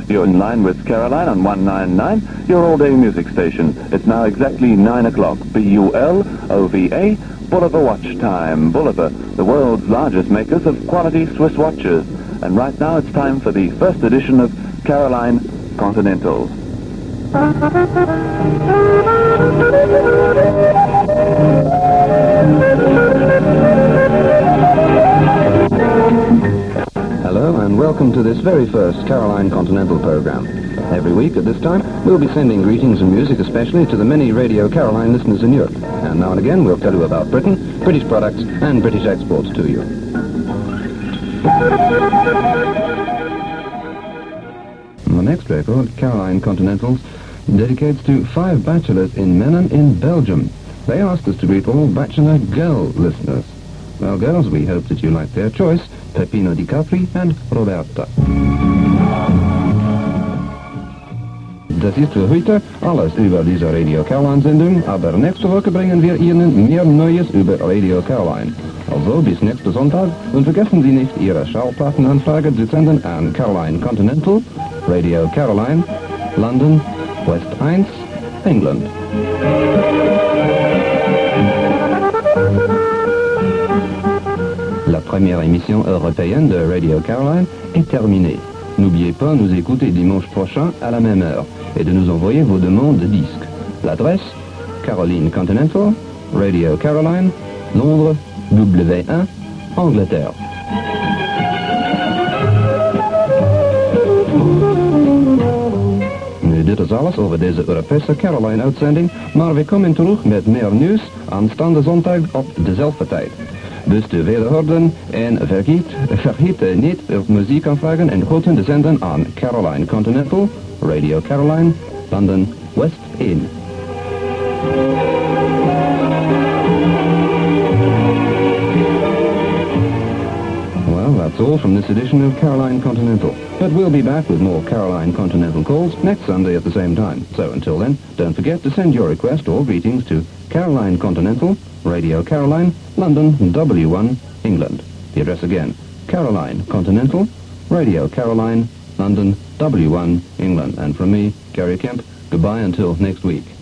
You're in line with Caroline on 199, your all-day music station. It's now exactly 9 o'clock. B-U-L-O-V-A, Bulliver Watch Time. Bulliver, the world's largest makers of quality Swiss watches. And right now it's time for the first edition of Caroline Continental. Hello and welcome to this very first Caroline Continental program. Every week at this time, we'll be sending greetings and music especially to the many Radio Caroline listeners in Europe. And now and again, we'll tell you about Britain, British products, and British exports to you. The next record, Caroline Continentals, dedicates to 5 bachelors in Menin in Belgium. They asked us to greet all bachelor girl listeners. Well, girls, we hope that you like their choice, Peppino Di Capri and Roberta. Das ist für heute alles über diese Radio Caroline-Sendung, aber nächste Woche bringen wir Ihnen mehr Neues über Radio Caroline. Also bis nächsten Sonntag und vergessen Sie nicht, Ihre Schallplattenanfrage zu senden an Caroline Continental, Radio Caroline, London, West 1, England. La première émission européenne de Radio Caroline est terminée. N'oubliez pas de nous écouter dimanche prochain à la même heure et de nous envoyer vos demandes de disques. L'adresse, Caroline Continental, Radio Caroline, Londres, W1, Angleterre. Nu, dit is alles over deze Europese Caroline-uitzending, maar we komen terug met meer nieuws aanstaande zondag op dezelfde tijd. Dus te wederhoren en vergeet niet op muziekaanvragen en groeten te zenden aan Caroline Continental, Radio Caroline, London, West 1. Well, that's all from this edition of Caroline Continental. But we'll be back with more Caroline Continental calls next Sunday at the same time. So until then, don't forget to send your request or greetings to Caroline Continental, Radio Caroline, London, W1, England. The address again, Caroline Continental, Radio Caroline, London, W1, England. And from me, Gary Kemp, goodbye until next week.